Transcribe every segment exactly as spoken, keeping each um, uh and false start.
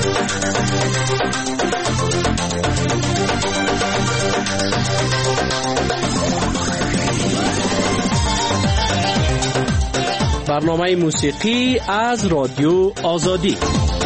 برنامه موسیقی از رادیو آزادی.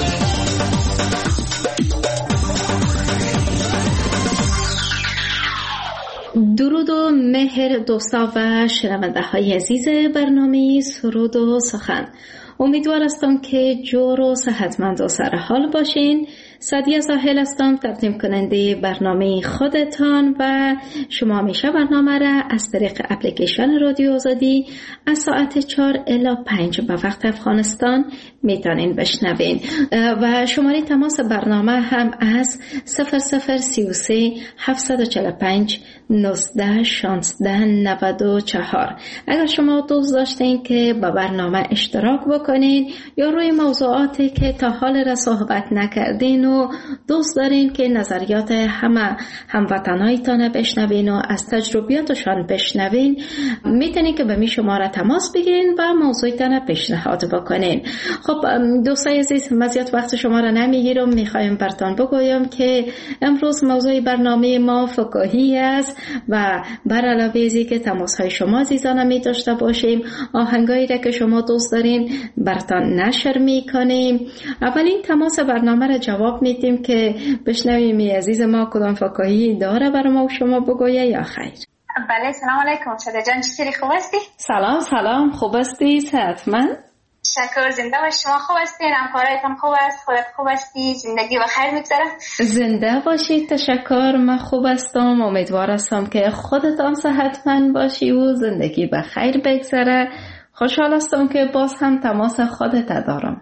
درود و مهر دوستا و شنونده های عزیز برنامه سرود و سخن. امیدوار هستم که جور و صحتمند و سرحال باشین. سعدیه ساحل هستم، تقدیم کننده برنامه خودتان و شما همیشه برنامه را از طریق اپلیکیشن رادیو آزادی از ساعت چهار الی پنج به وقت افغانستان میتونین بشنوین و شماره تماس برنامه هم از صفر صفر سی و سه هفتصد و چهل و پنج نوزده شانزده نود و چهار. اگر شما دوست داشتین که با برنامه اشتراک بکنین یا روی موضوعاتی که تا حال را صحبت نکردین و دوست دارین که نظریات همه هموطنایتان بشنوین و از تجربیاتشان بشنوین، میتونین که به می شماره تماس بگیرین و موضوعتان پیشنهاد بکنین. خب دوستای عزیز، مزیت وقت شما را نمیگیرم، میخوایم براتون بگویم که امروز موضوع برنامه ما فکاهی است و بر علاوه ازی که تماس های شما عزیزان می داشته باشیم، آهنگایی را که شما دوست دارین براتون نشر میکنیم. اولین تماس برنامه را جواب میدیم که بشنویم عزیز ما کدام فکاهی داره برای ما و شما بگویه یا خیر. بله، سلام علیکم. شده جان، چطوری؟ خوب هستی؟ سلام سلام، خوب هستی؟ صحتمند؟ شکر. زنده باشی. شما خوب هستین؟ همکارایتان خوب است؟ خودت خوب هستی؟ زندگی بخیر میگذره؟ زنده باشید. تشکر، من خوب هستم. امیدوار هستم که خودتان صحتمند باشی و زندگی بخیر بگذره. خوشحال هستم که باز هم تماس خودت دارم.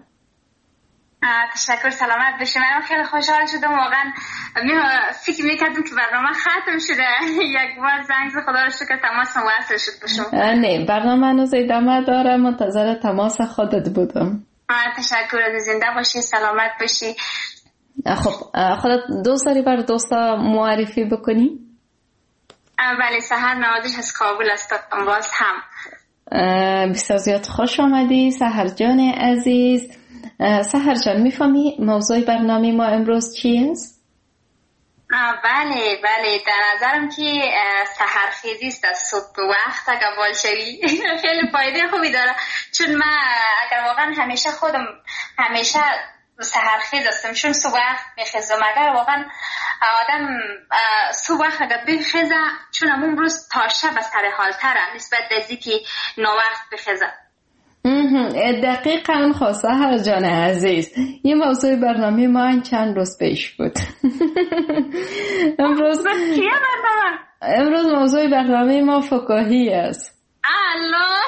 تشکر، سلامت باشی. من خیلی خوشحال شدم، واقعا فکر میکردم که برنامه ختم شده. یک بار زنگ زد، خدا رو شکر تماس وصل شد باشم. نه، برنامه هنوز ادامه داره، منتظر تماس خودت بودم. تشکر، زنده باشی، سلامت باشی. خب خودت دوست داری بر دوستا معرفی بکنی؟ بله، سحر نوازش از کابل هستم. باز هم بسیار زیاد خوش آمدی سحر جان عزیز. سحر جان، میفهمی موضوع برنامه ما امروز چی است؟ بله بله، در نظرم که سحرخیزی است. از صبح وقت اگر بال شوی خیلی فایده خوبی داره، چون من اگر واقعا همیشه خودم همیشه سحرخیز هستم، چون صبح وقت میخیزم. اگر واقعا آدم صبح وقت اگر بخیزه، چون همون روز تا شب سر حال تره نسبت از که نوقت بخیزه. دقیقاً خواسته هر جان عزیز، یه موضوع برنامه ما این چند روز پیش بود. امروز چیه برنامه؟ امروز موضوع برنامه ما فکاهی است. الله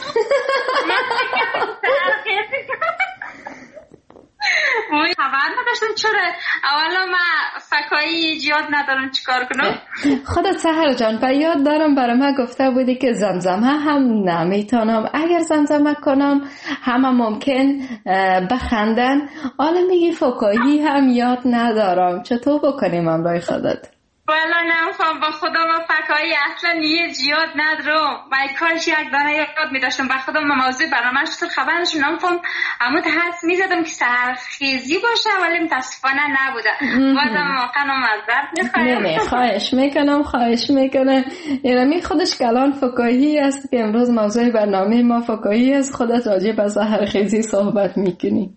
موی خبر نداشتم. چرا اولا من فکایی ایجاد ندارم، چیکار کنم؟ خودت سحر جان با یاد دارم برای من گفته بودی که زمزمه هم نمیتونم، اگر زمزمه کنم همه ممکن بخندن. حالا میگی فکایی هم یاد ندارم، چطور بکنیم امرای خودت؟ والا نمیفهم، با خدا ما فکایی اصلا یه جیاد ندارم. من کارش یک دانه یاد میداشتم، با خدا ما موضوع برنامه شد خبرش نمیفهم. اما حس میزدم که سحرخیزی باشه، ولی متاسفانه نبوده. بازم واقعا معذرت میخوام. نه نه، خواهش میکنم خواهش میکنم. یعنی خودش کلان فکایی است که امروز موضوع برنامه ما فکایی است. خودت راجع به سحرخیزی صحبت میکنی.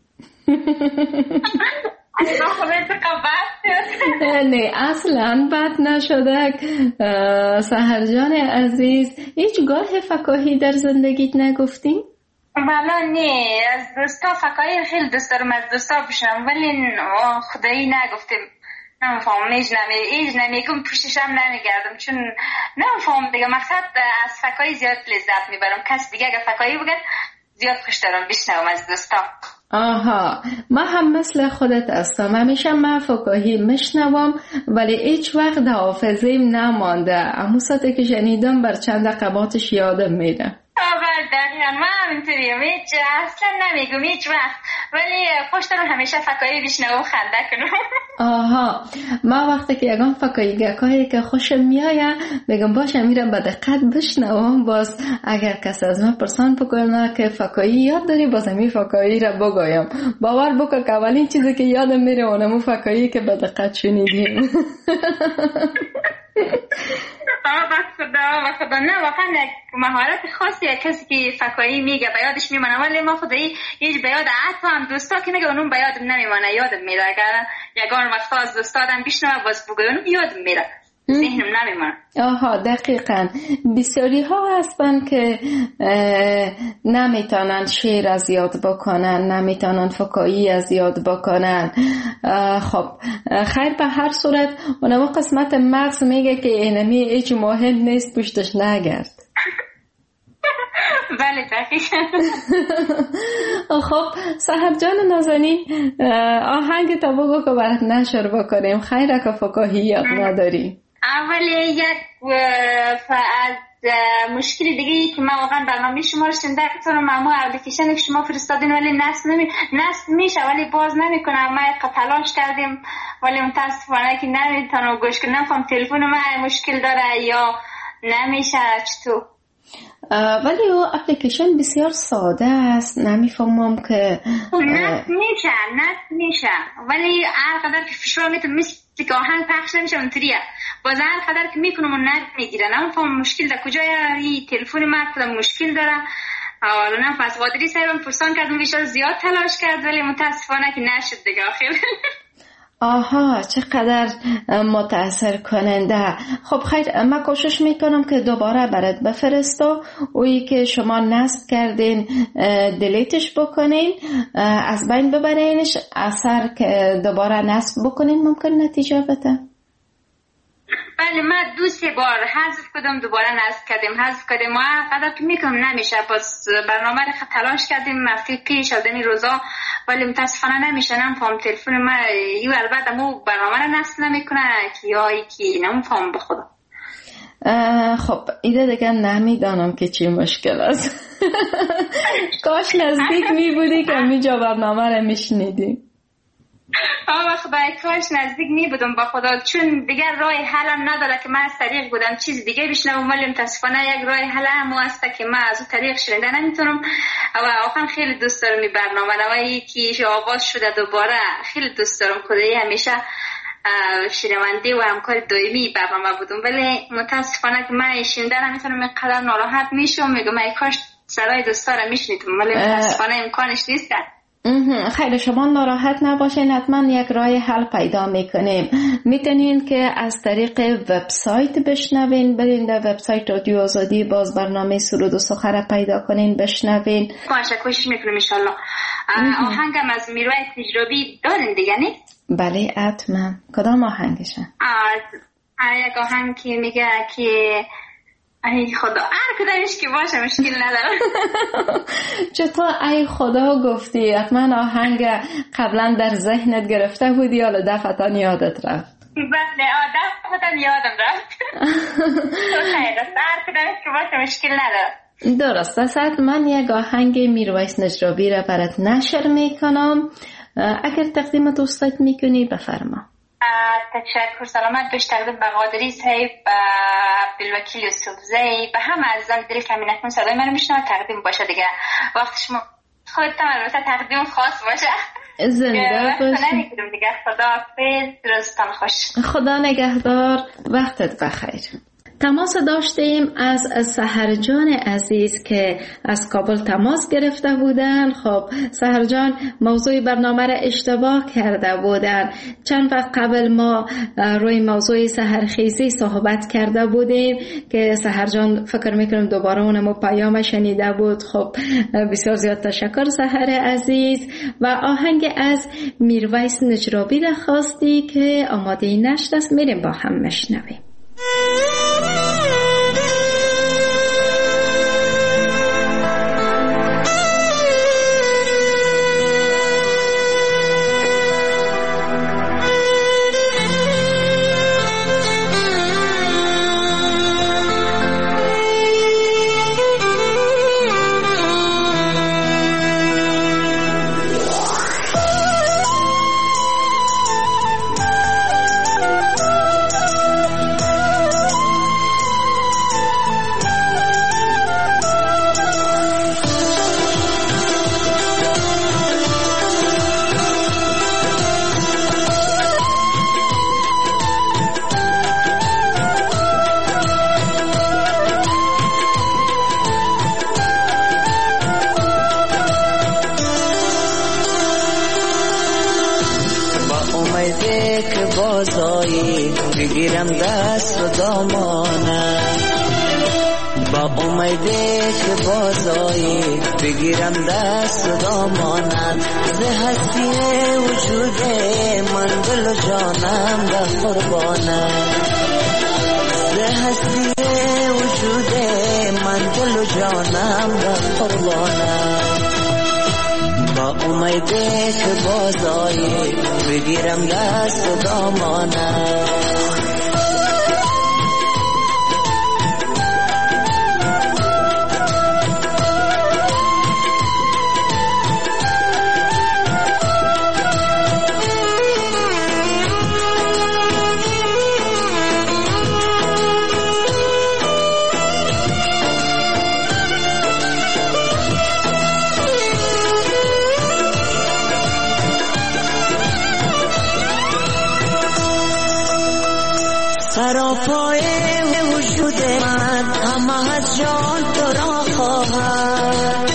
نه اصلا بد نشده. سحر جان عزیز، هیچ گاه فکاهی در زندگیت نگفتی؟ والا نه، از دوستا فکاهی خیلی دوست دارم از دوستا بشنم، ولی خدایی نگفتم. نمیفهم، ایج نمی ایج نمیگم، پوششم نمیگردم، چون نمیفهم دیگه. مقصد از فکاهی زیاد لذت میبرم. کس دیگه اگه فکاهی بگه زیاد خوش دارم بشنوم از دوستا. آها، من هم مثل خودت هستم. همیشه من فکاهی میشنوم ولی هیچ وقت حافظیم نمانده. اما ساعتی که شنیدم بر چند رقباتش یادم میره. آور دقیقا من همینطوریم، هیچ اصلا نمیگم هیچ وقت، ولی خوش دارم همیشه فکایی بشنوم و خنده کنم. آها، ما وقتی که یگان فکایی گکایی که خوشم میایه میگم باشه میرم به دقت بشنوم، باز اگر کسی از من پرسان بکنه که فکایی یاد داری باز همی فکایی را بگویم. باور بکن که اولین چیزی که یادم میره اونمو فکایی که به دقت شنیدیم. آه با خدا با خدا، نه واقعا مهارت خاصی کسی که فکایی میگه به یادش میمانه، ولی ما خدایی هیچ به یاد حتی هم دوستا که میگه اونم به یادم نمیمانه، یادم میره. اگر یگان وقتا از دوستادم بشنوه باز بگه اونم یادم میره، ذهنم نمیمانه. آها دقیقاً. بسیاری ها هستن که نمیتونن شعر از یاد بکنن، نمیتونن فکایی از یاد بکنن. خب خیر، به هر صورت اونمو قسمت مغز میگه که اینمی هیچ مهم نیست پشتش نگرد. بله دقیقاً. خب سحر جان نازنین، آهنگ تا بگو که برات نشر بکنیم. خیره که فکاهی یاد نداری. اولی یک از مشکل دیگه که من واقعا برنامه شما رو شنیده کنم، اما اپلیکیشن که شما فرستادین ولی نصب نمی نصب میشه ولی باز نمیکنه. ما یک تلاش کردیم ولی متاسفانه که نمیتونم گوش کنم. نفهم تلفن من مشکل داره یا نمیشه چطور. ولی او اپلیکیشن بسیار ساده است، نمیفهمم که نصب میشه نصب میشه ولی هر قدر که فشار میتونم مثل که آهنگ پخش نمیشه اونطوریه، باز هر قدر که میکنم اون نصب میگیره. نمیفهم مشکل در کجای این تلفن من کدام مشکل داره. حالا نه پس قادری سرم پرسان کردم بیشتر زیاد تلاش کرد ولی متاسفانه که نشد دیگه آخر. آها چقدر متاثر کننده. خب خیر، من کوشش میکنم که دوباره برات بفرستم. اویی که شما نصب کردین دیلیتش بکنین، از بین ببرینش، اثر که دوباره نصب بکنین ممکن نتیجه بده. بله من دو سه بار حذف کردم دوباره نصب کردیم حذف کردیم ما قدر که میکنم نمیشه. پس برنامه رو تلاش کردیم هفته پیش شدنی روزا ولی متاسفانه نمیشه. نمیفهم تلفن من یو البته مو برنامه رو نصب نمیکنه که یا یکی نمیفهم به خدا. خب ایده دیگه نمیدانم که چی مشکل است. کاش نزدیک میبودی که میجا برنامه رو میشنیدی. آه خدای کاش نزدیک می بودم با خدا، چون دیگر راه حلم نداره که من از طریق بودم چیز دیگه بشنوم ولی متاسفانه یک راه حل هم هست که من از اون طریق شنیده نمیتونم. و واقعا خیلی دوست دارم این برنامه و یکی آغاز شده دوباره خیلی دوست دارم. کدایی همیشه شنونده و همکار دائمی برنامه بودم ولی متاسفانه که من شنیده نمیتونم، اینقدر ناراحت میشم میگم ای کاش صدای دوستا رو میشنیدم ولی متاسفانه امکانش نیست. خیلی شما ناراحت نباشین، حتما یک راه حل پیدا میکنیم. میتونین که از طریق وبسایت بشنوین، برین در وبسایت رادیو آزادی باز برنامه سرود و سخن پیدا کنین بشنوین. باشه کوشش میکنم ان شاء الله. آهنگم از میرویس نجرابی دارین دیگه نه؟ بله حتما. کدام آهنگشه؟ آه یک آهنگ که میگه که ای خدا هر کدامش که باشه مشکل نداره. چطور ای خدا گفتی؟ حتما آهنگ قبلا در ذهنت گرفته بودی یا دفعتان یادت رفت؟ بله دفعتان یادم رفت. خیلی است هر کدامش که باشه مشکل نداره. درست است. من یک آهنگ میرویس نجرابی را برات نشر میکنم، اگر تقدیم دوستت میکنی بفرما. تشکر. سلامت باش. تقدیم به قادری صاحب، عبدالوکیل یوسفزی، به همه عزیزان دل کمی نکن صدای من میشنوه. تقدیم باشه دیگه وقت شما خودتان البته تقدیم خاص باشه. زنده باشی دیگه. خدا حافظ، روزتان خوش. خدا نگهدار، وقتت بخیر. تماس داشتیم از سحر جان عزیز که از کابل تماس گرفته بودن. خب سحر جان موضوع برنامه را اشتباه کرده بودن. چند وقت قبل ما روی موضوع سحرخیزی صحبت کرده بودیم که سحر جان فکر میکنم دوباره اونمو پیام شنیده بود. خب بسیار زیاد تشکر سحر عزیز. و آهنگ از میرویس نجرابی را خواستی که آماده نشد است، میریم با هم مشنویم. امیده که بازایی بگیرم دست و دامانت، با امیده که بازایی بگیرم دست و دامانت. ز هستی وجود من دل و جانم در قربانت، ز هستی وجود من دل و جانم در قربانت. با امیده که بازایی بگیرم دست و دامانت. سراپای وجود من همه از جان تو را خواهد،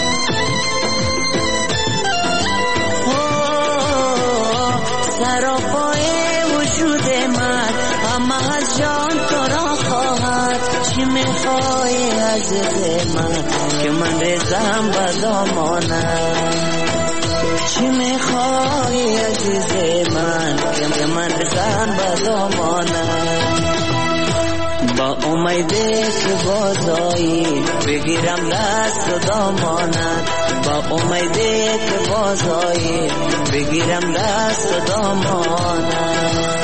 سراپای وجود من همه از جان تو را خواهد. چی میخوای عزیز من که من ریزم به دامانت، چی میخوای عزیز من که من ریزم به دامانت. با امیده که بازایی بگیرم دست و دامانت، با امیده که بازایی بگیرم دست و دامانت.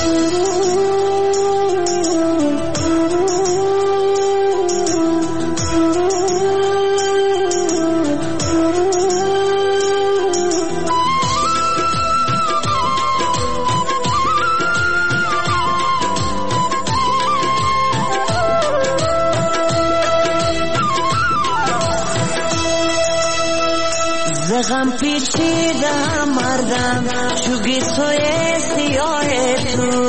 غم پیچیدم مردم چوگی توی سیاه تو،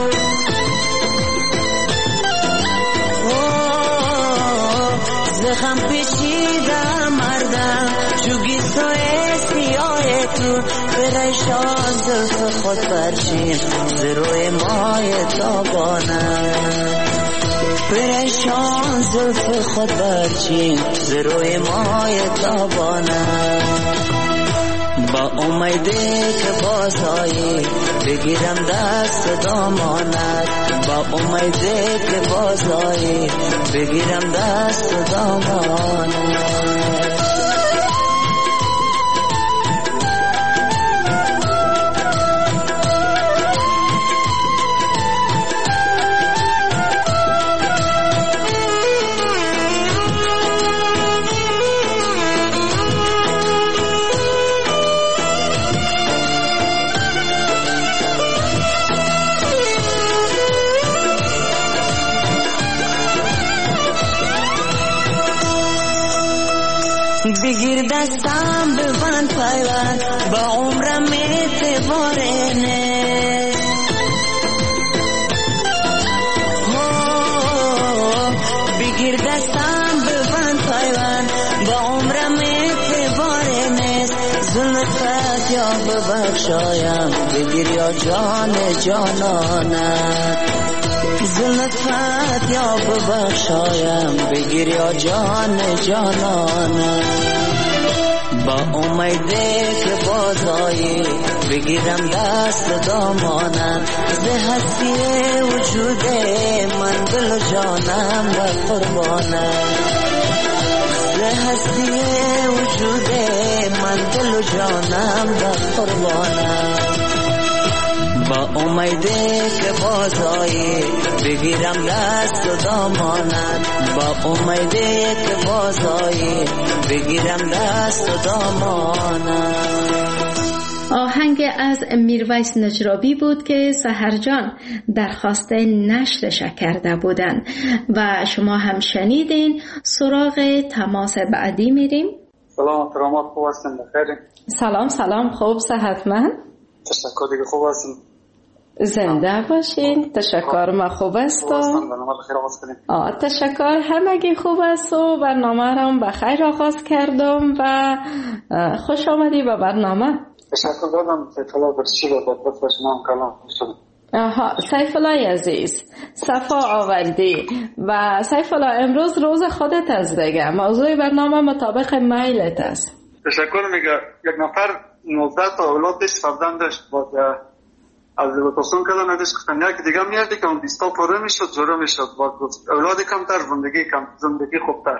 زغم پیچیدم مردم چوگی توی سیاه تو. پریشان زلف خود برچین ز روی مای تابانم، پریشان زلف خود برچین ز روی مای تابانم. با امیده که بازایی بگیرم دست دامانت، با امیده که بازایی بگیرم دست دامانت. بگیر دستم ببند پیوند با عمرم اعتباره نیست، بگیر دستم ببند پیوند با عمرم اعتباره نیست. ظلمت یا ببخشایم بگیر یا جان جانانت، ظلمت یا ببخشایم بگیر یا جان جانانت. با امیده که بازایی بگیرم دست دامانت، ز هستی وجود من دل و جانم در قربانت، ز هستی وجود من دل و جانم در قربانت. با امیده که بازایی بگیرم دست و دامانت، با امیده که بازایی بگیرم دست و دامانت. آهنگ از میرویس نجرابی بود که سحر جان درخواست نشرش کرده بودن و شما هم شنیدین. سراغ تماس بعدی میریم. سلام کرامات، خوب هستین؟ بخیرین؟ سلام سلام، خوب صحتمند؟ تشکر دیگه، خوب هستین؟ زنده باشین. تشکر، ما خوب است. آه تشکر، همگی خوب است و برنامه را به خیر آغاز کردم و خوش آمدی به برنامه. تشکر دادم سیف الله برچی رو با بطور شما کلام شد. آها سیف الله عزیز صفا آوردی و سیف الله امروز روز خودت است دیگه، موضوع برنامه مطابق میلت است. تشکر. میگه یک نفر نوزده تا اولاد داشت، فرزند داشت، با از روتاسون کردن نداشت کفتن یک دیگه میادی که اون بیستا پره میشد جوره میشد، با اولادی کمتر زندگی کم زندگی خوبتر.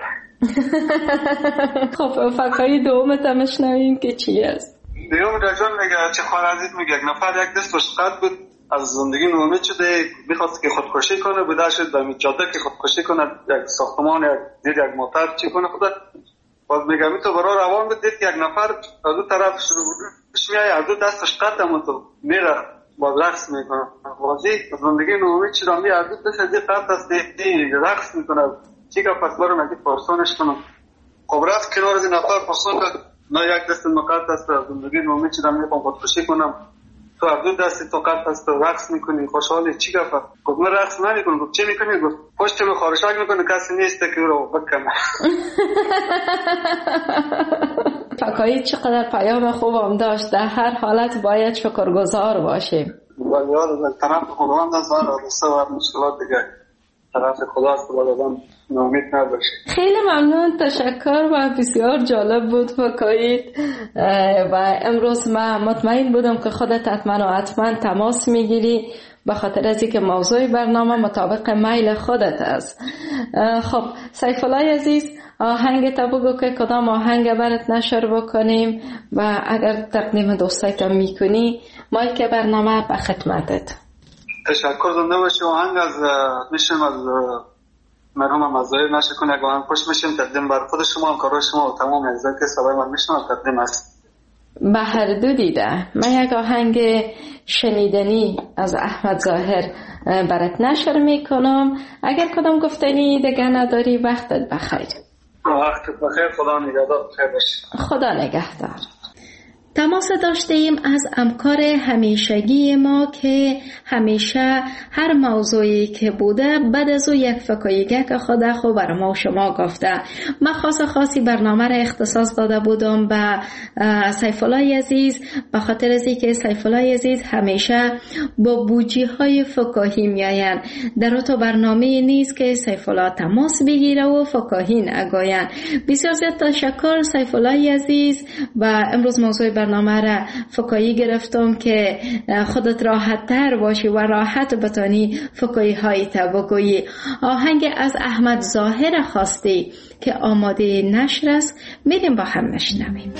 خب فقایی دومت هم شنویم که چی است؟ دیوم رجان میگه چه خواهر عزیز، میگه یک نفر یک دست فشقت بود، از زندگی نومید شده، میخواست که خودکشی کنه، بوده شد به جاده که خودکشی کنه، یک ساختمان یک دید یک موتر چی کنه خدا. باز میگه می تو برای روان بود، دید که یک نفر از دو طرف شروع میای، از دو دستش قطع هم تو میره باز رقص میکنه. بازی زندگی نومید شده، می از دو دست از قطع است دیدی رقص میکنه. چی که پس برو مگه پرسونش کنم. خب رفت کنار از این نفر پرسون که نه یک دست مقطع است، زندگی نومید شده، میخوام خودکشی کنم. تو از دو دستی تو قطع است رقص میکنی، خوشحالی چی گفت؟ گفت من رقص نمیکنم. گفت چی میکنی؟ گفت پشت من خارشاک میکنه، کسی نیست که او رو بکنه. فکایی چقدر پیام خوبم داشت. در هر حالت باید شکرگزار باشیم. ولی یاد طرف خداوند است و رسه و مشکلات دیگه طرف خداست و آدم ناامید نباشه. خیلی ممنون، تشکر و بسیار جالب بود فکایید و امروز من مطمئن بودم که خودت حتما و حتما تماس میگیری به خاطر از اینکه موضوع برنامه مطابق میل خودت است. خب سیف الله عزیز آهنگ تا بگو که کدام آهنگ برات نشر بکنیم و اگر تقدیم دوستایت میکنی مایک برنامه به خدمتت. تشکر زنده باشی. آهنگ از میشم از مرحوم مزایر نشه کنه، اگه آهنگ خوش میشیم تقدیم بر خود شما، همکارای شما و تمام عزیزان که صدای من میشنن تقدیم است. به هر دو دیده. من یک آهنگ شنیدنی از احمد ظاهر برات نشر میکنم. اگر کدام گفتنی دیگه نداری وقتت بخیر. وقتت بخیر. خدا نگهدار. بخیر باشی. خدا نگهدار. تماس داشته ایم از همکار همیشگی ما که همیشه هر موضوعی که بوده بعد از او یک فکاییگه که خدا خو بر ما و شما گفته. من خاص خاصی برنامه را اختصاص داده بودم به سیف الله عزیز به خاطر از اینکه سیف الله عزیز همیشه با بوجی های فکاهی میآیند. در تو برنامه نیست که سیف الله تماس بگیره و فکاهی نگویند. بسیار زیاد تشکر سیف الله عزیز. و امروز موضوع برنامه را فکایی گرفتم که خودت راحت تر باشی و راحت بتانی فکایی های تا بگویی. آهنگ از احمد ظاهر خواستی که آماده نشر است، میریم با هم نشنویم.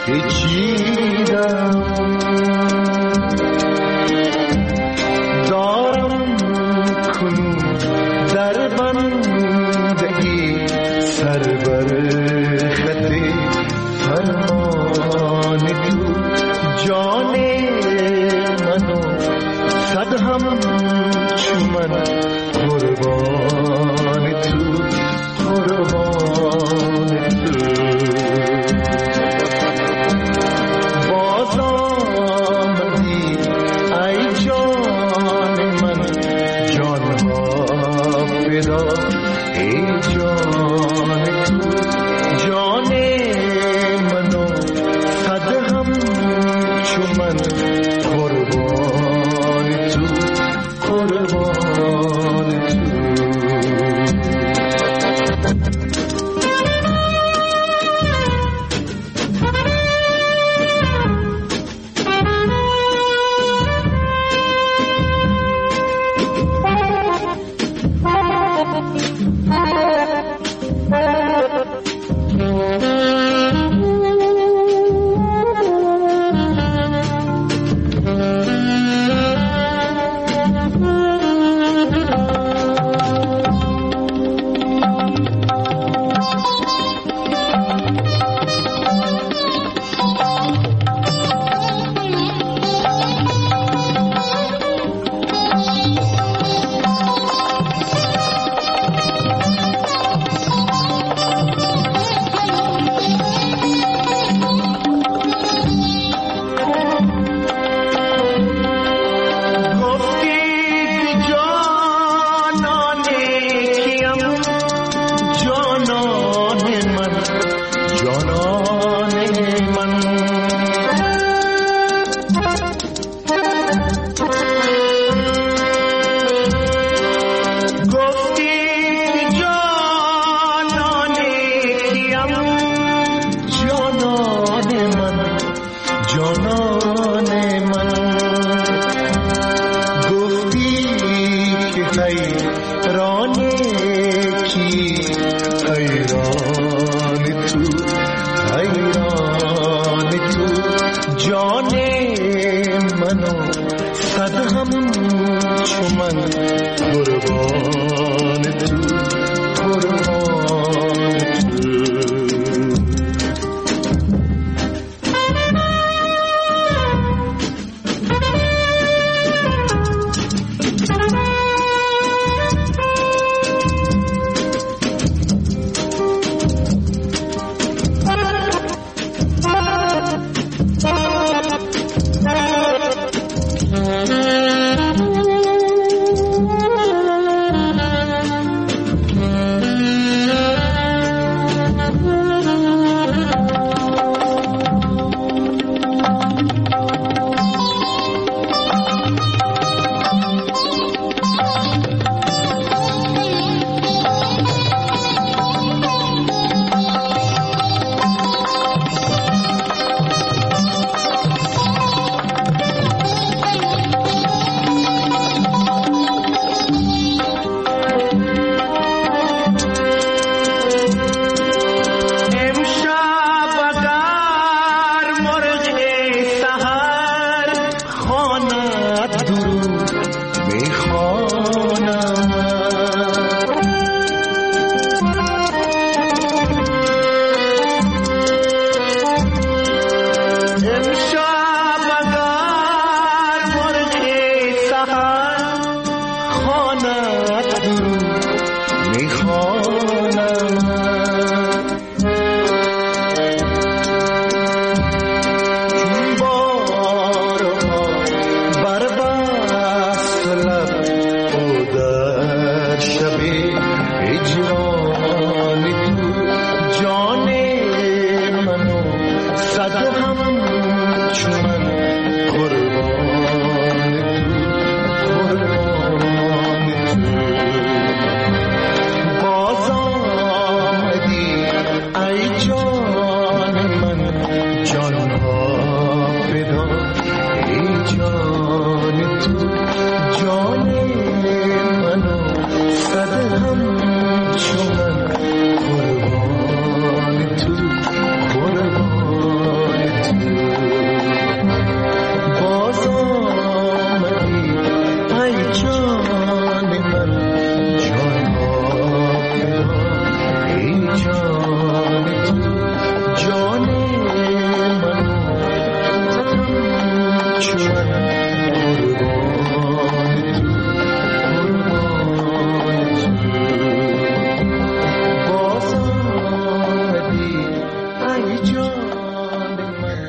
پیچیدم دارم کنون در بندگی سر بر خط فرمان تو جان منو صد هم چون من قربان تو قربان تو باز آمدی ای جان من جان ها فدا ای جان تو جان منو صد هم چون من قربان تو قربان تو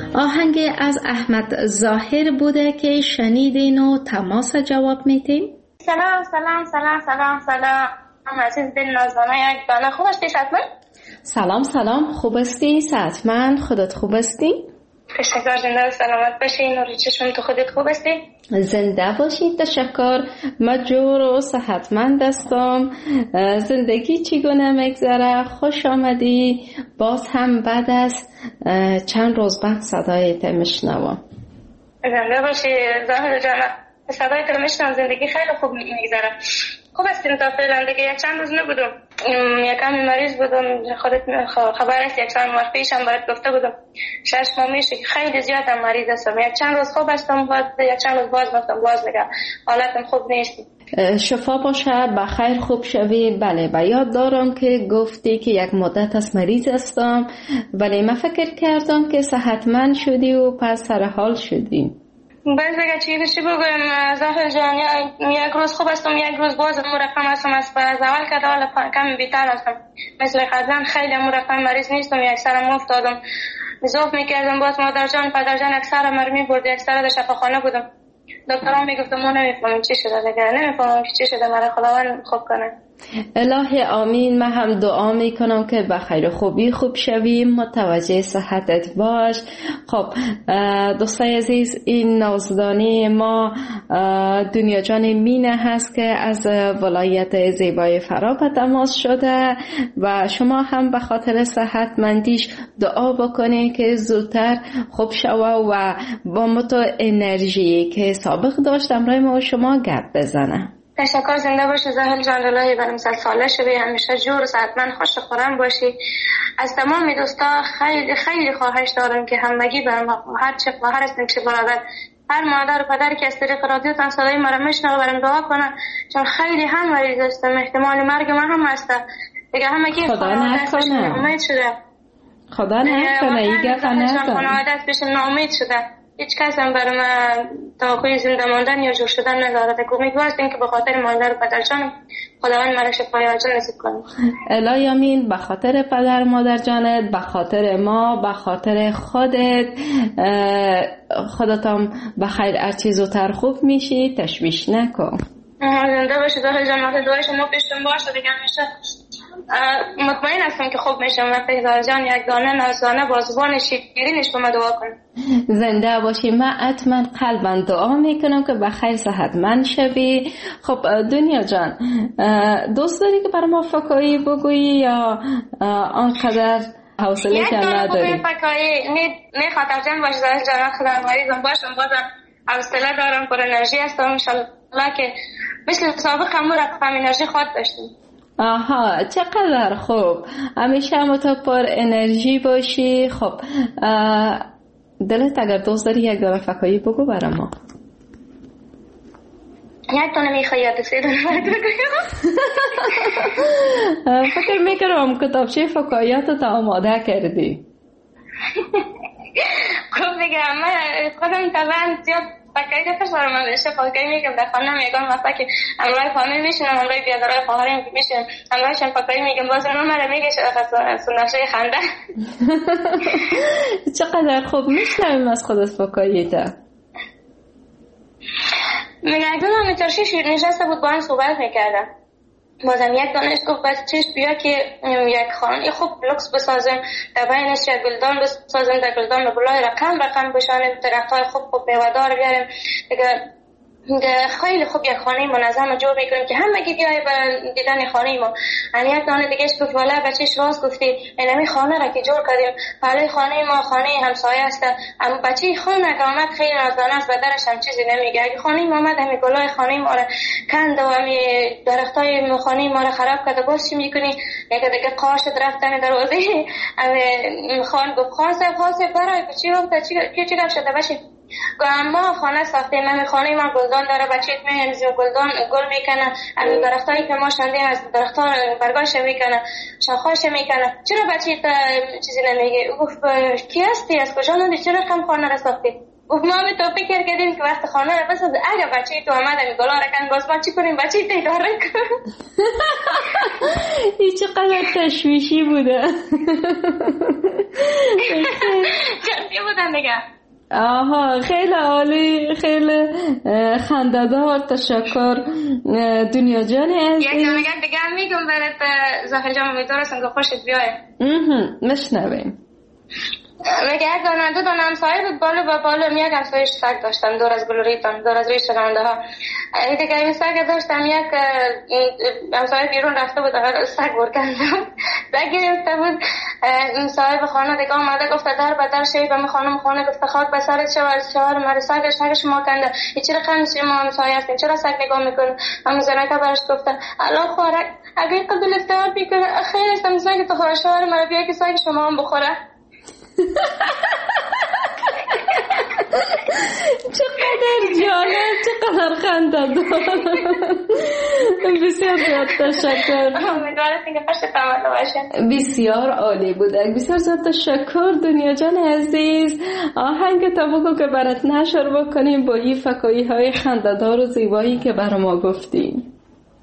آهنگ از احمد ظاهر بوده که شنیدین و تماس جواب میتین. سلام سلام سلام سلام سلام عزیز دل نازدانه یک دانه خوب هستی صحتمند؟ سلام سلام خوب هستی صحتمند خودت خوب هستی؟ تشکر زنده و سلامت باشی نوری چشم تو خودت خوب هستی؟ زنده باشی تشکر مجور و صحتمند هستم. زندگی چگونه میگذره؟ خوش آمدی باز هم بعد از چند روز بعد صدایت میشنوم. زنده باشی ظاهر جان صدایت رو میشنوم. زندگی خیلی خوب میگذره. خوب هستیم تا فعلا دیگه. یک چند روز نبودم یکم مریض بودم خودت خبر است یک چند وقت پیشم برات گفته بودم شش ماه میشه خیلی زیادم مریض هستم. یک چند روز خوب هستم بعد یک چند روز باز گفتم باز دیگه حالتم خوب نیست. شفا باشه بخیر خوب شوی. بله به یاد دارم که گفتی که یک مدت از مریض هستم ولی من فکر کردم که صحتمند شدی و پس سر حال شدی. باز بگه چی چی بگویم ظاهر جان یک روز خوب هستم یک روز باز مرقم هستم از اول که حالا کم بیتر هستم مثل قبلا خیلی مرقم مریض نیستم. یک سرم افتادم زوب میکردم باز مادر جان پدر جان اکثر مرمی برد یک سر در شفاخانه بودم. دکتران میگفتم ما نمیفهمیم چی شده دیگه نمیفهمم چی شده مرا خداوند خوب کنه. الهی آمین. من هم دعا میکنم که بخیر خوبی خوب شوی متوجه صحتت باش. خب دوستای عزیز این نازدانی ما دنیا جان مینه هست که از ولایت زیبای فرا به تماس شده و شما هم به خاطر صحتمندیش دعا بکنید که زودتر خوب شوه و با متو انرژی که سابق داشت امروز ما و شما گپ بزنه. تشکر زنده باشی ظاهر جان الهی برم سال ساله شوی همیشه جور صحتمند خوش خورم باشی. از تمام دوستا خیلی خیلی خواهش دارم که همگی برم هر چه خواهر هستن چه برادر هر مادر و پدری که از طریق رادیو تان صدای ما را میشنوه برم دعا کنن چون خیلی هم مریض هستم احتمال مرگ من هم هست دیگه همگی خدا نکنه امید شده خدا نکنه این گفت نکنه خانوادت بشه ناامید شده هیچ کس هم برای من توقعی زنده ماندن یا جور شدن نداره. امیدوارم که به خاطر مادر و پدر جانم خداوند مرا شفای عاجل نصیب کنه. الهی آمین. به خاطر پدر مادر جانت به خاطر ما به خاطر خودت خودتم بخیر هر چیز زودتر خوب میشی تشویش نکن. زنده باشی ظاهر جان وقتی دعای شما پیشم باشه دیگه همیشه مطمئن هستم که خوب میشم. وقتی ظاهر جان یک دانه نازدانه بازوان شیرینش به ما دعا کن. زنده باشی. من حتما قلبا دعا میکنم که بخیر صحتمند شوی. خب دنیا جان دوست داری که برای ما فکایی بگویی یا آنقدر حوصله که نداری؟ یک دانه فکایی نه خاطر جان باش ظاهر جان خدا مریضم باشم بازم حوصله دارم پر انرژی هستم انشالله که مثل سابق هم رقم انرژی خود داشتیم. آها چقدر خوب. همیشه هم تو پر انرژی باشی. خب دلت اگر دوست داری یک دانه فکایی بگو برای ما. یک دانه میخوایی یا سه دانه فکر میکنم کتابچه فکاییات تا آماده کردی. خوب بگم من خودم طبعا زیاد فکایی دفعش برای من بشه فکایی میگم در خانه میگم مثلا که امروی فامیل میشنم امروی بیادرهای خواهریم که میشنم امرویشم فکایی میگم باز اون مرا میگه سنرشه خنده. چقدر خوب میشنویم از خودت فکایی تا میگه اگه هم میترشی شیر نشسته بود با هم صحبت میکردم بازم یک دانش گفت بچهش بیا که یک خانه خوب لوکس بسازم در بینش یک گلدان بسازم در گلدان بلای رقم رقم بشانم درختای خوب خوب میوه‌دار بیارم دیگه خیلی خوب یک خانه منظم جور میکنیم که همگی بیای به دیدن خانه ما. یعنی یک دانه دیگه گفت والا بچهش راست گفتی اینمی خانه را که جور کردیم پهلوی خانه ما خانه همسایه است اما بچه خانه که آمد خیلی نازدانه است و درش هم چیزی نمیگه. اگه خانه ما آمد همی گلای خانه ما را کند و همی درختای خانه ما را خراب کرده باز چی میکنی؟ یک دیگه قاش درفتن دروازه همی خان گفت خان صاحب خان صاحب برای چی وقت چی چی گفت شده باشی ما خانه ساختیم من خانه ما گلدان داره بچه‌ت میانزی و گلدان گل میکنه از درختایی که ما شنده از درختان برگاش میکنه شاخاش میکنه چرا بچه‌ت چیزی نمیگه؟ گفت کی هستی از کجا اومدی چرا کم خانه را ساختی؟ ما می تو فکر کردیم که وقت خانه رو بس اگه بچه تو آمدن گلا رکن باز ما چی کنیم بچه تو اداره کن. این چقدر تشویشی بوده. جدی بودن دیگه. آها خیلی عالی، خیلی خنده‌دار. تشکر دنیا جان عزیز. یک جانگه دیگه هم میگم برات زاهل جان، امیدوارم که خوشت بیاید. مشنویم. میگه یک دانه دو دانه همسایه بود بالا و بالا یک همسایه سگ داشتم دور از گلوریتان، دور از ریش شنونده ها. دیگه این سگ داشتم، یک همسایه بیرون رفته بود سگ برکندم، سگ گرفته بود. این صاحب خانه دیگه آمده گفته در بدر شوید و می خانم خانه گفته خاک به سرت شود شوهر مرا سگ سگ شما کنده، این چرا خندشی ما همسایه هستیم چرا سگ نگاه میکنه؟ همون زنه که برش گفته الله خوارک اگه قبل افتار بیکنه خیر است سگ تو خواه شوهر مرا بیا که سگ شما هم بخوره. چقدر جالب، چقدر خنده‌دار. بسیار زیاد تشکر. امیدوارم که خوشت آمده باشه. بسیار عالی بوده. بسیار زیاد تشکر دنیا جان عزیز. آهنگ تا بگو که برات نشر بکنیم با این فکایی های خنده‌دار و زیبایی که برا ما گفتیم.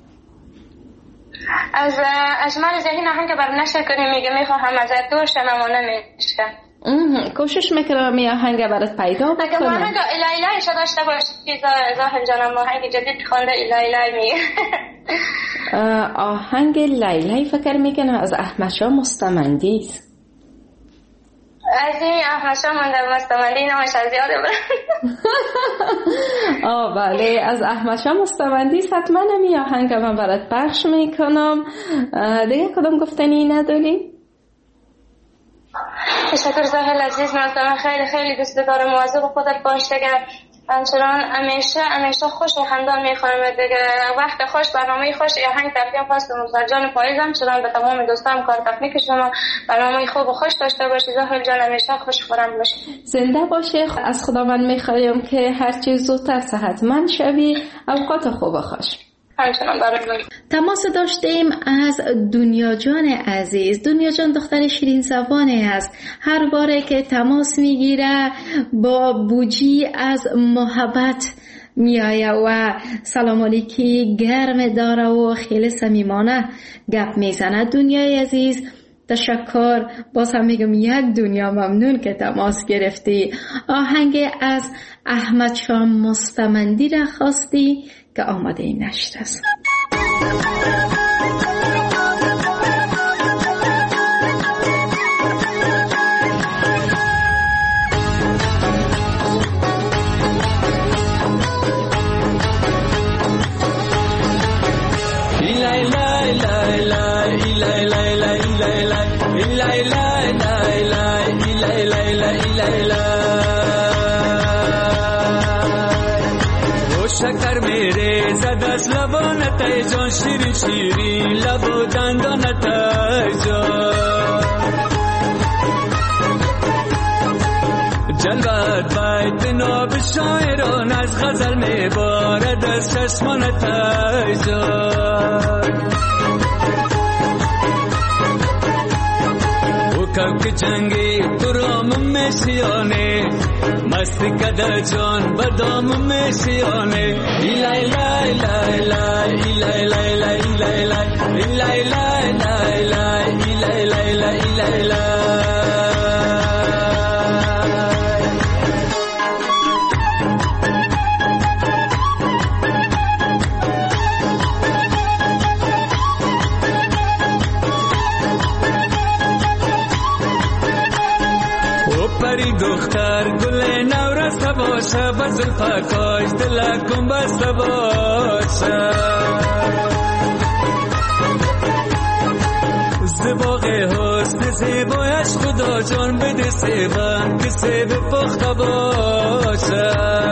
از اجمال ذهن آهنگ برا نشر کنیم میگه میخواهم ازت دور شم اما نمیشه. کوشش میکنم یه آهنگ برات پیدا بکنم. اگه آهنگ الایلایشو داشته باشی زاهل جانم، آهنگ جدید خوانده الایلای میگه. آهنگ لیلی فکر میکنم از احمد شاه مستمندی است. از این احمد شاه من مستمندی نامش از یاده برم. آه بله از احمد شاه مستمندی است. حتما هم یه آهنگ من برات پخش میکنم. دیگه کدام گفتنی نداری؟ تشکر زاهل عزیز، من خیلی خیلی دوست دارم، مواظب خودت باش دیگه. همچنان همیشه همیشه خوش و خندان میخوام دیگه. وقت خوش برنامه خوش یا هنگ تقدیم خواست مزرجان پاییزم چنان به تمام دوستان کار تکنیک شما برنامه خوب و خوش داشته باشی زاهل جان، همیشه خوش خورم باشی. زنده باشی. از خداوند میخوایم که هر چیز زودتر صحتمند شوی. اوقات خوب و خوش. تماس داشتیم از دنیا جان عزیز. دنیا جان دختر شیرین زبانه است. هر باره که تماس میگیره با بوجی از محبت میایه و سلام علیکی گرم داره و خیلی صمیمانه گپ میزنه. دنیای عزیز تشکر. باز هم میگم یک دنیا ممنون که تماس گرفتی. آهنگ از احمد شاه مستمندی را خواستی که آماده این نشر است. شکر میره زد از لبانت ای جان شیرین شیرین لب و دندانت ای جان جلوت باید ناب شاعران از غزل میبارد از چشمانت ای جان او کب جنگی تو رام میشیانه مستی کده جان بدام میشیانه ایلای لای لای لای ایلای لای لای ایلای لای ایلای لای لای لای ایلای لای لای ایلای لای پری دختر گل نورسته باشه بزل پاکاش دلکم بسته باشه زباغ حسن زیبایش خدا جان بده سیبن که سیب پخته باشه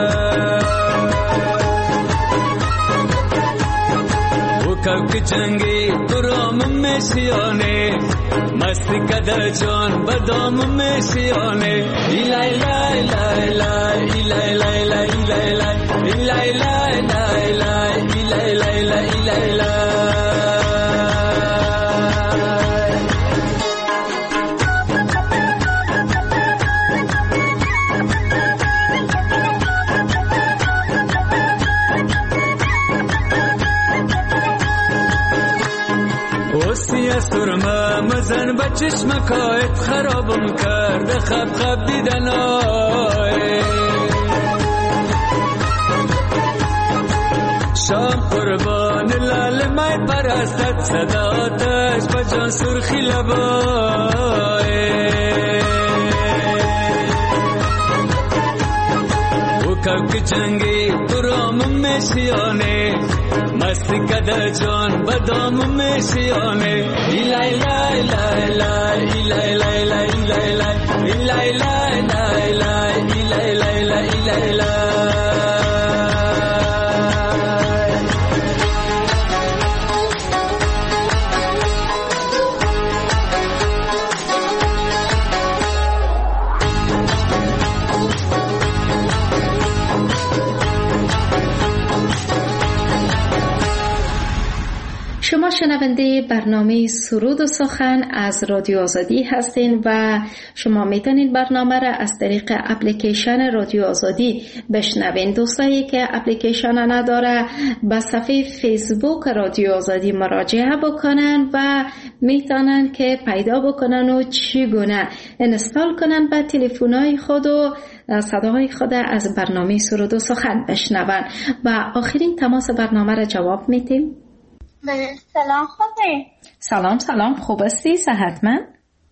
او کب جنگی تو رام میشیانه مستی کده جان بدام میشیانه ایلای لای لای لای ایلای لای لای ایلای لای ایلای لای لای لای ایلای لای لای ایلای لای و چشمکایت خرابم کرده خب خب دیدن آی شام قربان لال مای پرستت صداتش بجان سرخی لبای که جنگی درام میں شیانے مست کده جان بدام میں شیانے ایلا ایلا ایلا ایلا ایلا ایلا ایلا ایلا ایلا ایلا ایلا ایلا ایلا ایلا ایلا ایلا ایلا شما شنونده برنامه سرود و سخن از رادیو آزادی هستین و شما میتونید برنامه را از طریق اپلیکیشن رادیو آزادی بشنوین. دوستایی که اپلیکیشن نداره به صفحه فیسبوک رادیو آزادی مراجعه بکنن و میتونن که پیدا بکنن و چگونه انستال کنن به تلفن‌های خود و صداهای خود از برنامه سرود و سخن بشنون. و آخرین تماس برنامه را جواب میدیم. سلام خوبی؟ سلام سلام خوب هستی؟ صحتمند؟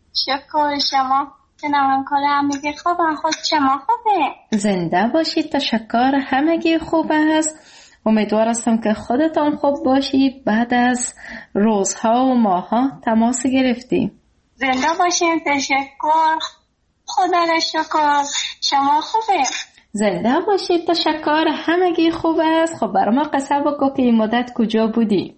شکر شما جنابم کار همگی خوبم خود شما خوبه؟ زنده باشید تشکر همگی خوب است. امیدوار هستم که خودتان خوب باشی. بعد از روزها و ماها تماس گرفتیم. زنده باشید تشکر خدا را شکر شما خوبه؟ زنده باشید تشکر همگی خوب است. خب برای ما قصه بگو که این مدت کجا بودی؟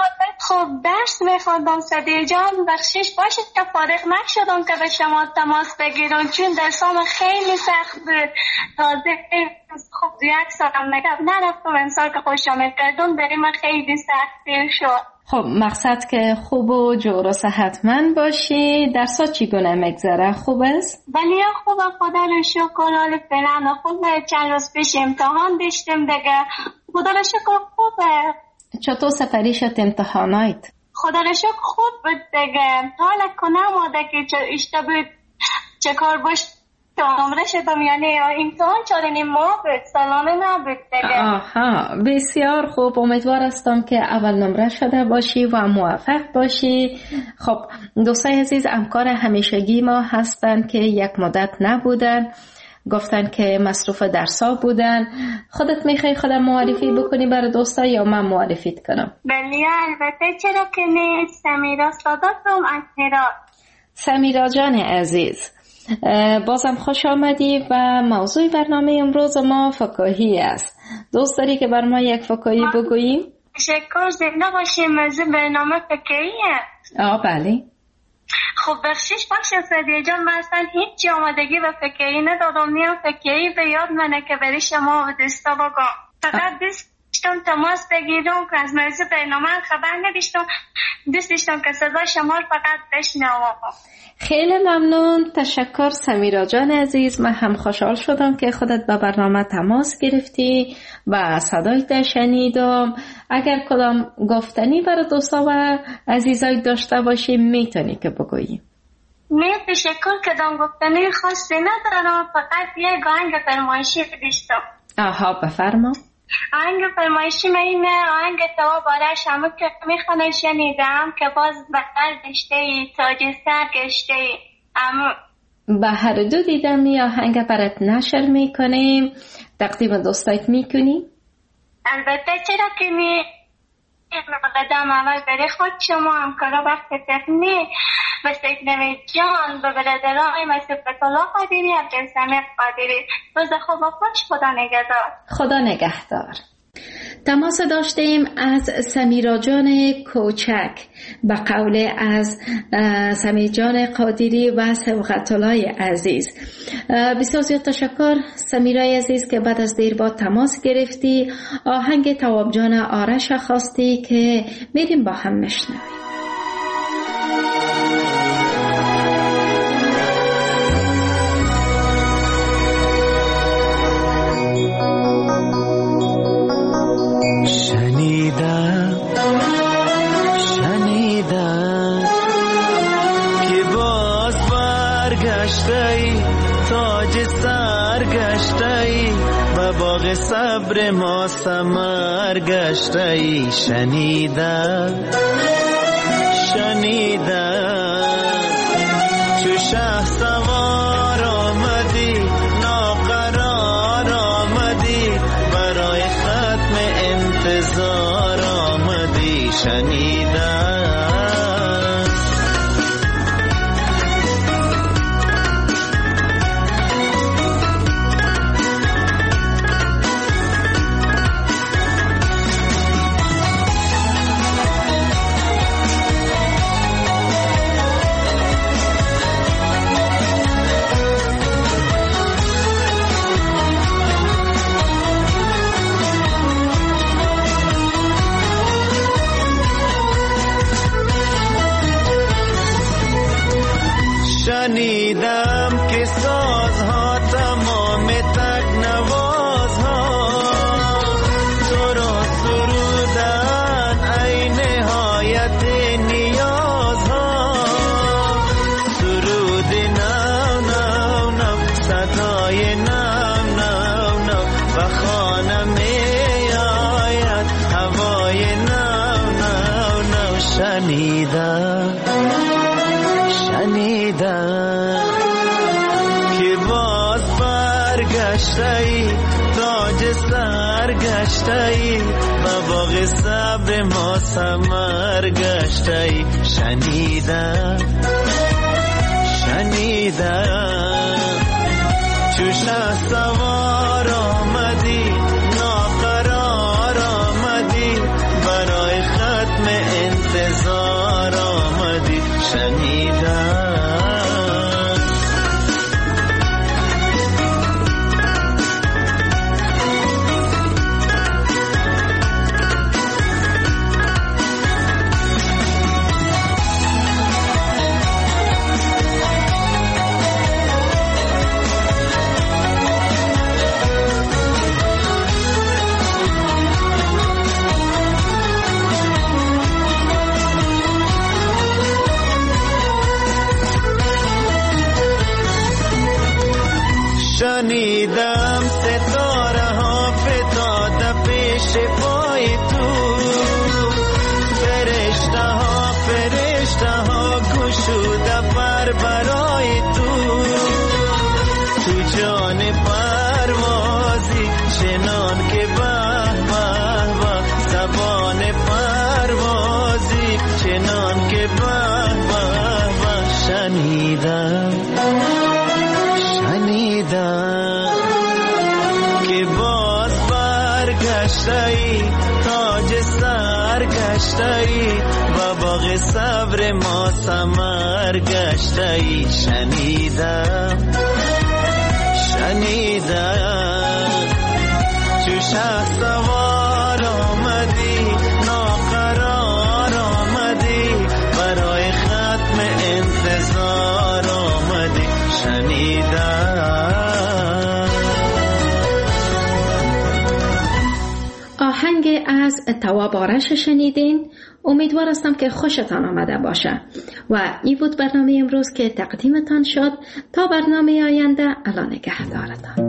خب درس میخوندم صدیه جان بخشش باشید که فارغ نشدم که به شما تماس بگیرم چون درسام خیلی سخت بود. تازه خب یک سالم نگم نرفتم امسال که خوش آمد کردم بریم خیلی سخت شد. خب مقصد که خوب و جور و صحتمند باشی. درسا چگونه میگذره؟ خوب است؟ بله خوبه خدا رو شکر. حال فعلا خوبه. چند روز پیش امتحان داشتیم دیگه خدا رو شکر خوبه. چطور سفری شد امتحانات؟ خدا رو شکر خوب بود دیگه. حالا کنم آده که اشتا بود چه کار باش نمره شدم یعنی امتحان چاره نیم ماه بود سالانه نبود دیگه. آها بسیار خوب. امیدوار هستم که اول نمره شده باشی و موفق باشی. خب دوستای عزیز همکار همیشگی ما هستن که یک مدت نبودن گفتن که مصروف درسا بودن. خودت میخوای خودم معرفی بکنی برای دوستا یا من معرفیت کنم؟ بله البته چرا که نیست. سمیرا صداتم از هرات. سمیرا جان عزیز بازم خوش آمدی و موضوع برنامه امروز ما فکاهی است. دوست داری که بر ما یک فکاهی بگوییم؟ شکر زنده باشیم. موضوع برنامه فکاهیه. آه بله. خب بخشش باشه صدیه جان من اصلا هیچ آمادگی به فکری ندادم. نیم فکری به یاد منه که برای شما و دوستا بگم. فقط دوستم تماس بگیرم که از موضوع برنامه خبر نداشتم. دوست داشتم که صدای شما رو فقط بشنوم. خیلی ممنون. تشکر سمیرا جان عزیز. من هم خوشحال شدم که خودت به برنامه تماس گرفتی و صدایت شنیدم. اگر کدام گفتنی برای دوستا و عزیزای داشته باشی میتونی که بگویی. می تشکر کدام گفتنی خاصی ندارم. فقط یک آهنگ فرمایشی داشتم. آها بفرما. آهنگ فرمایشی من اینه آهنگ توا بارش همه که میخوانه شنیدم که باز بقل دشته ای تاج سر گشته ای امو به هر دو دیدم یا آهنگ برات نشر میکنیم تقدیم دوستایت میکنی؟ البته چرا که می قدم اول بره خود شما همکارا وقت تکنی به سکنوی جان به برادرای مثل فتولا قادری عبدالسمیق قادری روز خوب و خوش. خدا نگهدار. خدا نگهدار. تماس داشتیم از سمیرا جان کوچک به قول از سمیرا جان قادری و سبقت الله عزیز. بسیار زیاد تشکر سمیرای عزیز که بعد از دیر با تماس گرفتی. آهنگ تواب جان آرش خواستی که میریم با هم مشنویم. شنیدم شنیدم که سر گشته‌ای و باغ صبر ما ثمر گشته‌ای. شنیدم شنیدم چو شه سوار آمدی ناقرار آمدی برای ختم انتظار آمدی. شنیدم شنیدم که سازها تمام تکنوازها تو را سرودن ای نهایت نیازها. سرود نو نو نو صدای نو نو نو و خانه می آید هوای نو نو نو. شنیدم شنیدم که باز برگشته‌ای تاج سر گشته‌ای و باغ صبر ما ثمر گشته‌ای. شنیدم شنیدم چو شه سوار آمدی ناقرار آمدی برای ختم انتظار آمدی. شنیدم شنیدم ستاره ها فتاده پیش پای تو فرشته ها فرشته ها گشوده پر برای تو. تو جان پروازی چنان که به به به زبان پروازی چنان که به به به. شنیدم شنیدم که باز برگشته‌ای تاج سر گشته‌ای و باغ صبر ما ثمر گشته‌ای. شنیدم شنیدم چو شه سوار آمدی ناقرار آمدی برای ختم انتظار آمدی. شنیدم آهنگ از تواب آرش شنیدین. امیدوار هستم که خوشتان آمده باشه و این بود برنامه امروز که تقدیمتان شد. تا برنامه آینده الله نگهدارتان.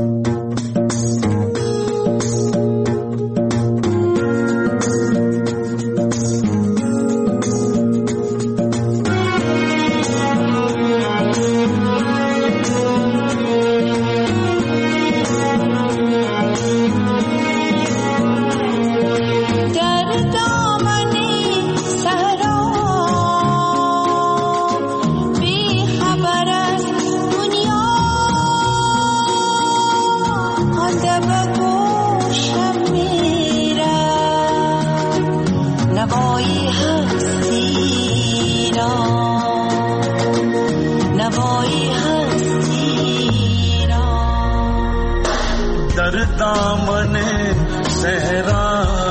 दामन सहरा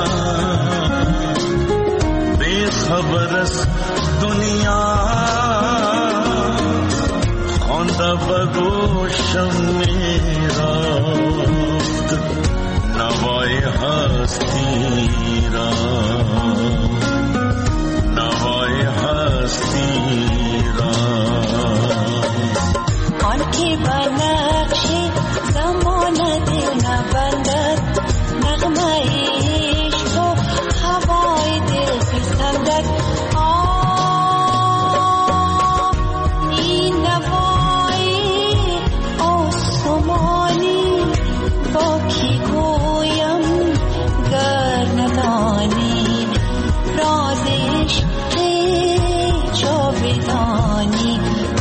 बेखबरस दुनिया खोंदा बगोशम मेरा नवाए हस्तीरा नवाए हस्तीरा आंखें बनाक्षी با کی گویم گر ندانی راز عشق جاودانی.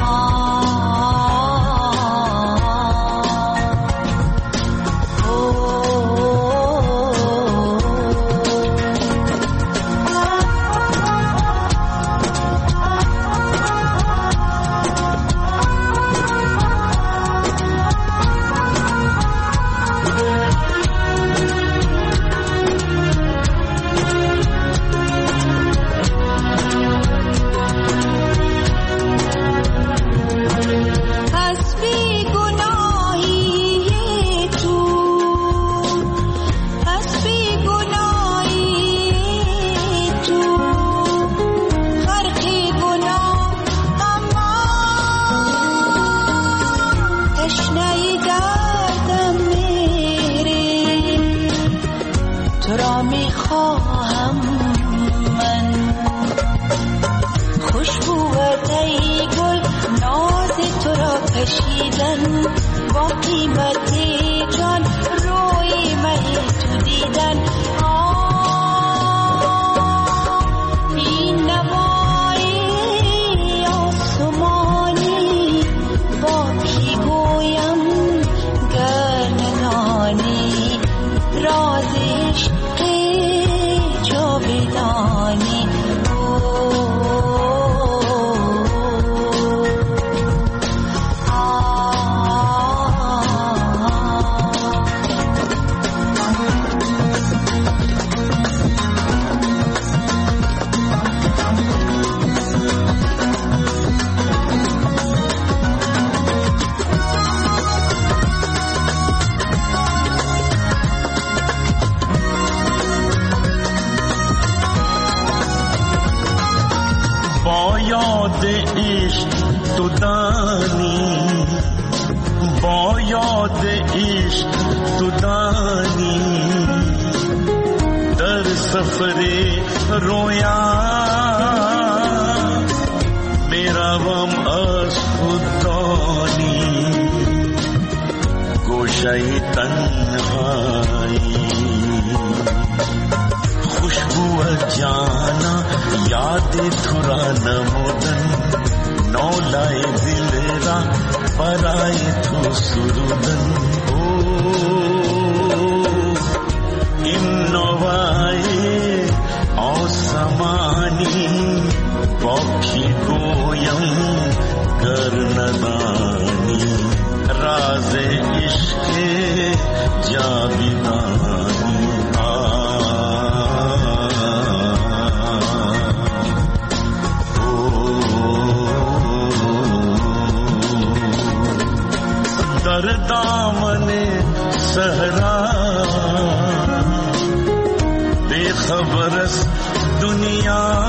با قیمت جان روی مه تو دیدن. این نوای آسمانی با کی گویم گر ندانی راز عشق جاودانی. عشق تو دانی با یاد عشق تو دانی در سفر رویا میروم از خوددانی گوشه تنهایی خوشبو جانا یاد تو را نمودن نولای دل را برای تو سرودن. این نوای آسمانی با کی گویم گر ندانی راز عشق جاودانی. در دامن صحرا بیخبر است دنیا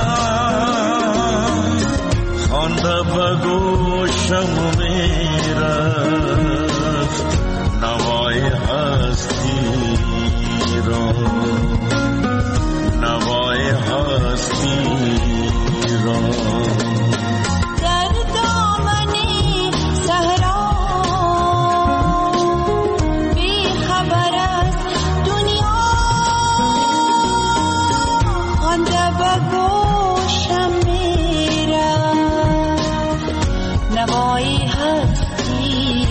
خوانده به گوشم میرفت نوای هستی را نوای هستی را. نوای هستی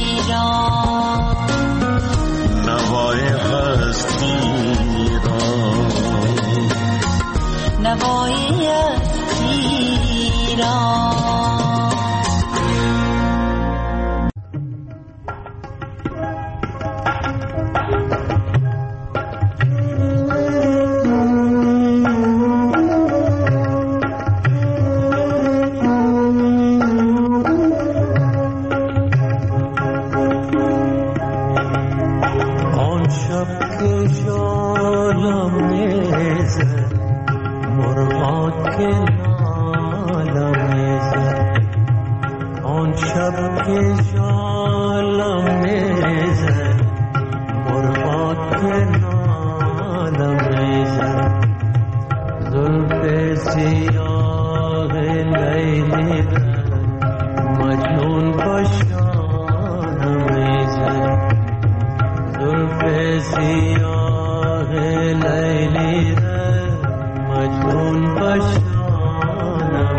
را. سیاه لیلی را مجنون بشانم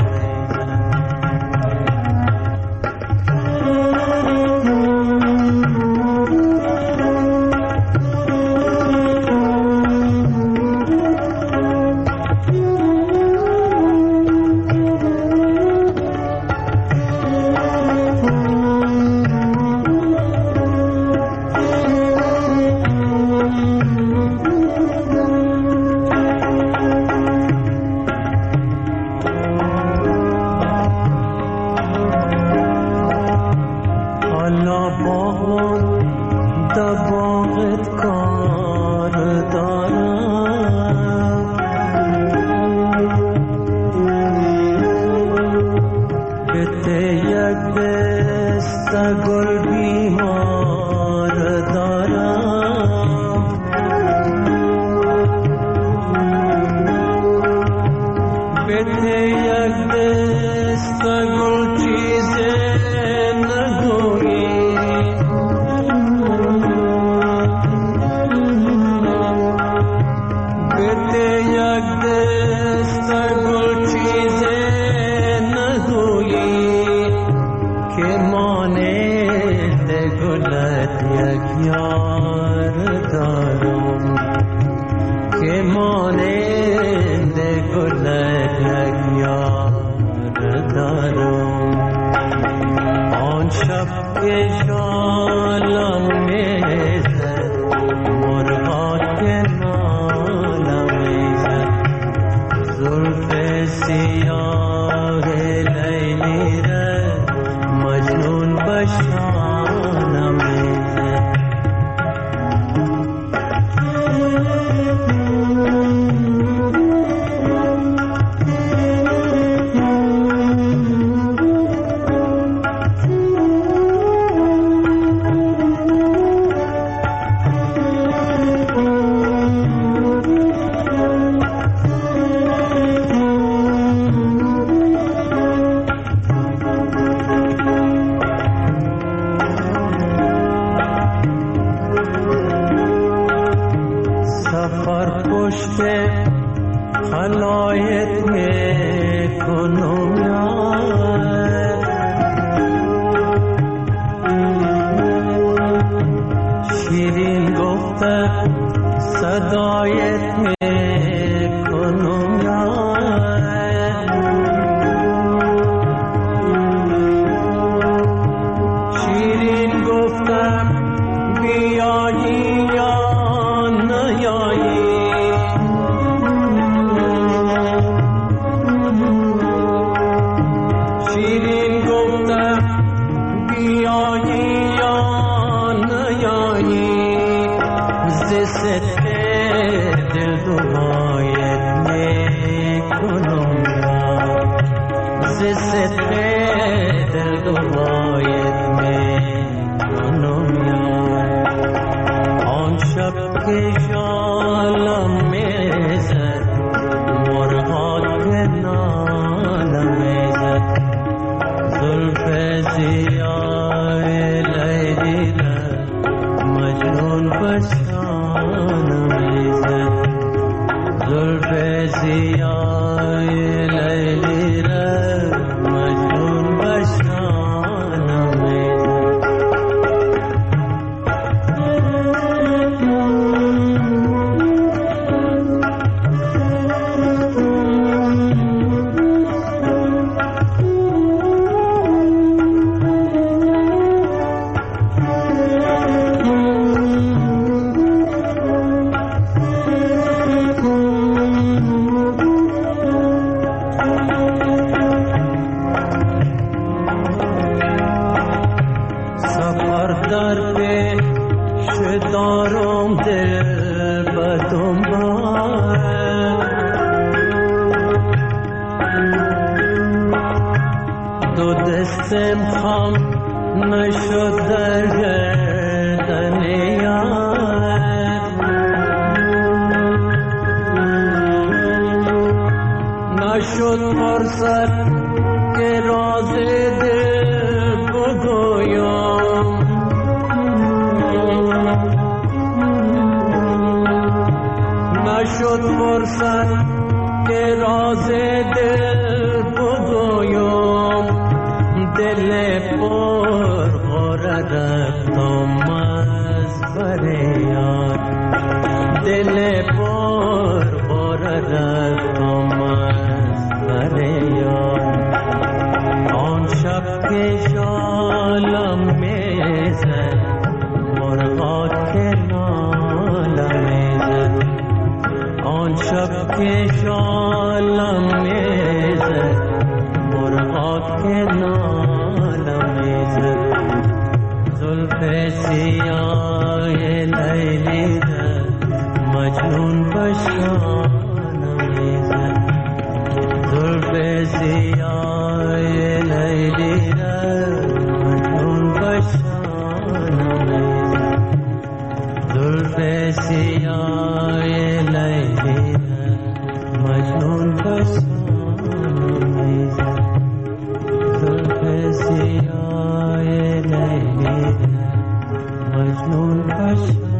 فرصت که راز دل بگویم، دل پر غارت آمد فریاد، دل پر غارت آمد فریاد. آن شب که شالم میزد مرغا که نالم میزد، آن شب که شالم میزد مرغا که نالم میزد. زلف سیاه لیلی در مجنون بشانم میزد، زلف سیاه لیلی در مجنون بشانم میزد، زلف سیاه لیلی در مجنون بشانم میزد، زلف سیاه لیلی در مجنون بشانم.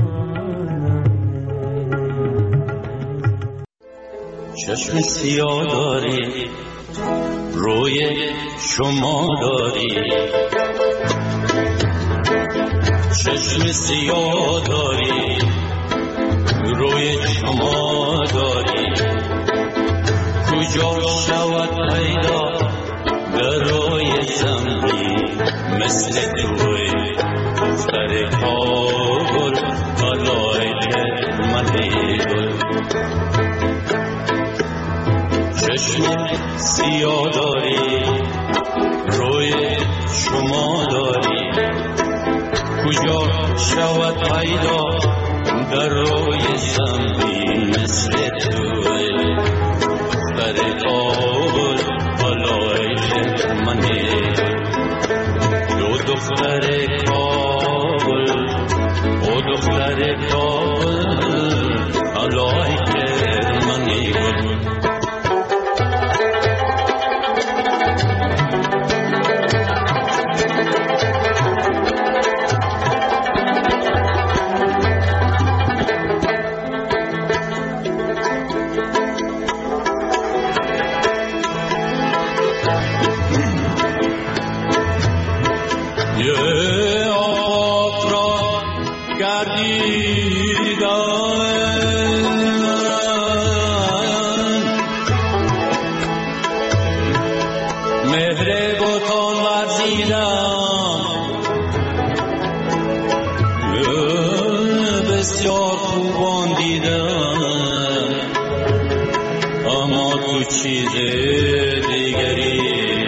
چشم سیاه داری، روی شما داری، چشم سیاه داری، روی شما داری. کجا شود پیدا در روی زمین مثل توی دختر کابل بالای منی گل. چشم سیاه داری، روی شما داری. کجا شود پیدا در روی زمین مثل توی دختر کابل بالای منی. دو دختر کابل، او دختر کابل بالای منی گل. چیز دیگری.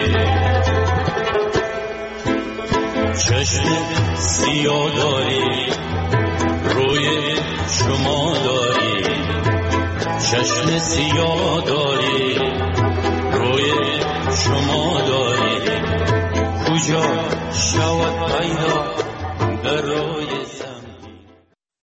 چشم سیاه داری، روی شما داری. چشم سیاه داری، روی شما داری. کجا شود پیدا در روی